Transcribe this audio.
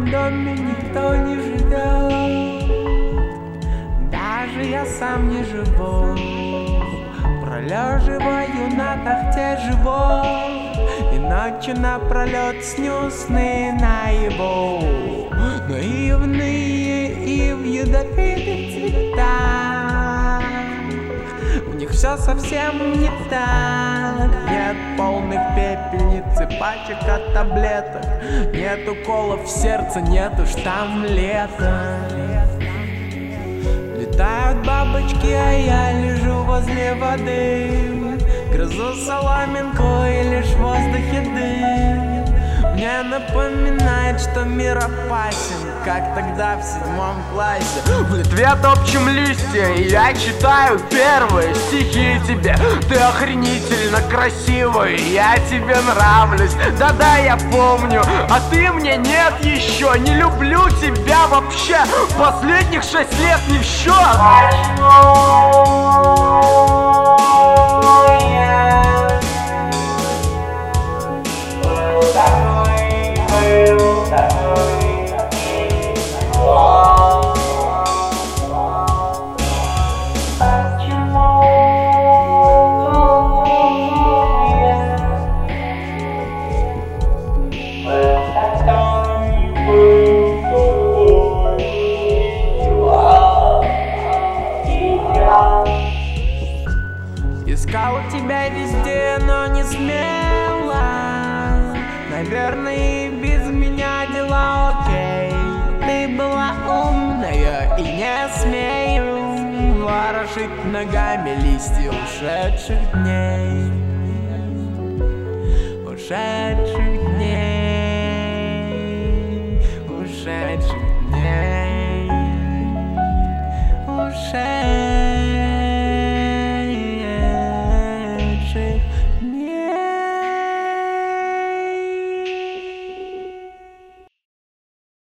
моем доме никто не живет. Даже я сам не живу, пролеживаю на тахте живот, и ночью напролет сню сны наяву, наивные и в ядовитых цветах. У них все совсем не так. Нет полных пепельниц и пачек от таблеток, нет уколов в сердце, нет уж там лета. Летают бабочки, а я лежу возле воды, грызу соломинку и лишь в воздухе дым. Мне напоминает, что мир опасен, как тогда в 7 классе. В Литве топчем листья, и я читаю первые стихи тебе. Ты охренительно красивый, я тебе нравлюсь. Да-да, я помню, а ты мне нет еще. Не люблю тебя вообще, последних 6 лет не в счет. Искал тебя везде, но не смело. Наверное, и без меня дела окей. Ты была умная и не смею ворошить ногами листья ушедших дней. Ушедших